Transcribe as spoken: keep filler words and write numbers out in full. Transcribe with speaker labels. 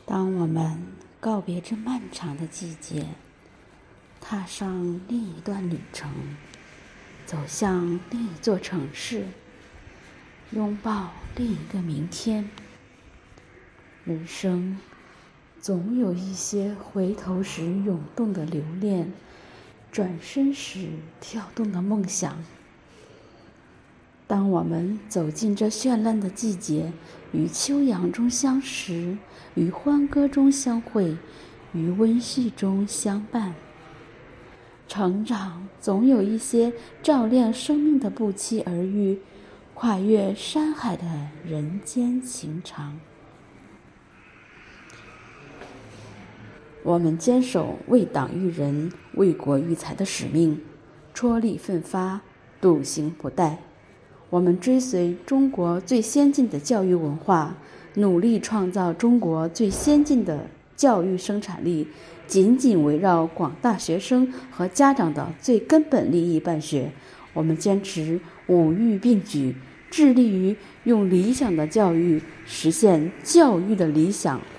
Speaker 1: 当我们告别这漫长的季节，踏上另一段旅程，走向另一座城市，拥抱另一个明天，人生总有一些回头时涌动的留恋，转身时跳动的梦想。当我们走进这绚烂的季节，于秋阳中相识，于欢歌中相会，于温煦中相伴。成长总有一些照亮生命的不期而遇，跨越山海的人间情长。我们坚守为党育人、为国育才的使命，踔厉奋发，笃行不怠。我们追随中国最先进的教育文化，努力创造中国最先进的教育生产力，紧紧围绕广大学生和家长的最根本利益办学。我们坚持五育并举，致力于用理想的教育实现教育的理想，